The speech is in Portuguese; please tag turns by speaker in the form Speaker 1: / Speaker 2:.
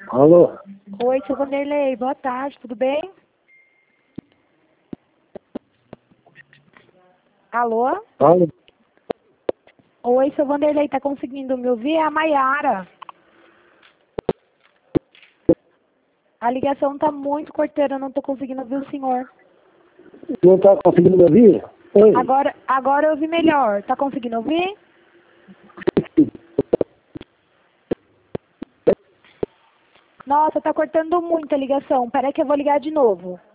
Speaker 1: Alô?
Speaker 2: Oi, seu Vanderlei, boa tarde, tudo bem? Alô?
Speaker 1: Alô?
Speaker 2: Oi, seu Vanderlei, tá conseguindo me ouvir? É a Maiara. A ligação tá muito corteira, não tô conseguindo ouvir o senhor.
Speaker 1: Não está conseguindo me ouvir? Oi?
Speaker 2: Agora eu ouvi melhor. Tá conseguindo ouvir? Nossa, tá cortando muito a ligação. Peraí que eu vou ligar de novo.